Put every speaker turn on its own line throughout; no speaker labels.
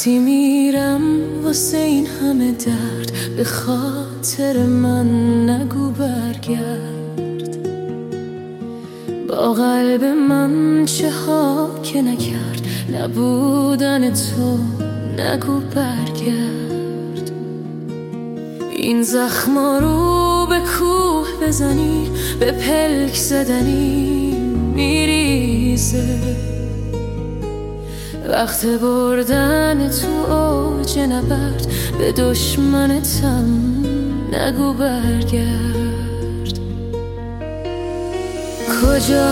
وقتی میرم واسه این همه درد، به خاطر من نگو برگرد. با قلب من چه ها که نکرد، نبودن تو نگو برگرد. این زخما رو به کوه بزنی، به پلک زدنی میریزه. وقت بردن تو اوج نبرد، به دشمنتم نگو برگرد. کجا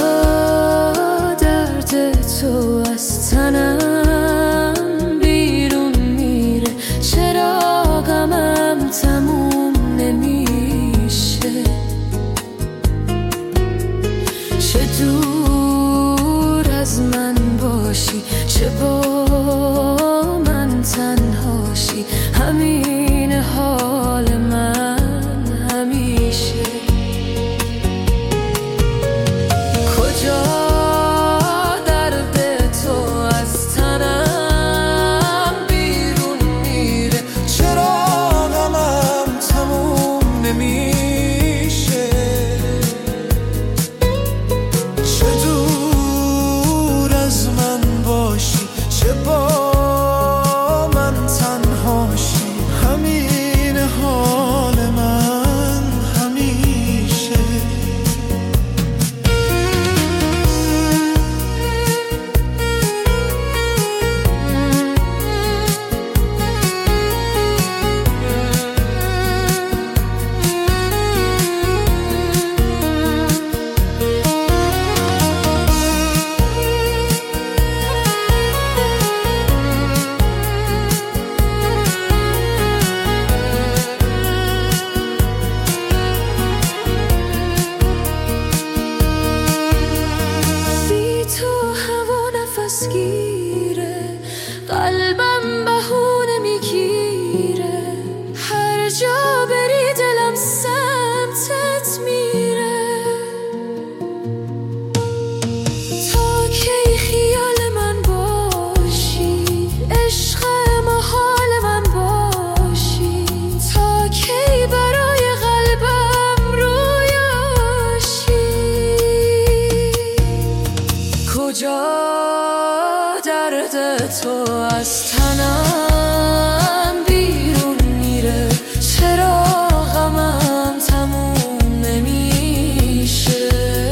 درد تو از تنم بیرون میره، چرا غمم تموم نمیشه. چه دور از من باشی، چه با من تنهاشی، همین حال من همیشه. کجا درد تو از تنم بیرون میره، چرا غمم تموم نمیشه. چه دور از من باشی، چه با من تنهاشی، همین حال من همیشه. قلبم بهونه میگیره، هر جا بری دلم سمتت میره. تا کی خیال من باشی، عشق محال من باشی، تا کی برای قلبم رویاشی. کجا درد تو از تنم بیرون میره، چرا غمم تموم نمیشه.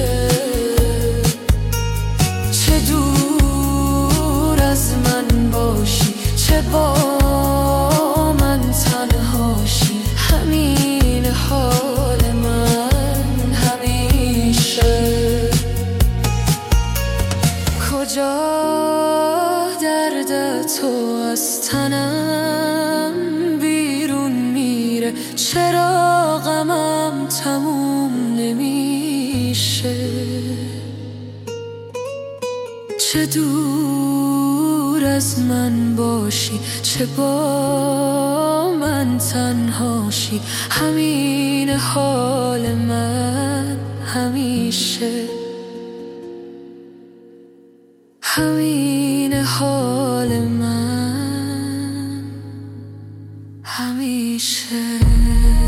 چه دور از من باشی، چه با من تنهاشی، همین حال من همیشه. کجا درد تو از تنم بیرون میره، چرا غمم تموم نمیشه. چه دور از من باشی، چه با من تنهاشی، همین حال من همیشه. همین حال من همیشه.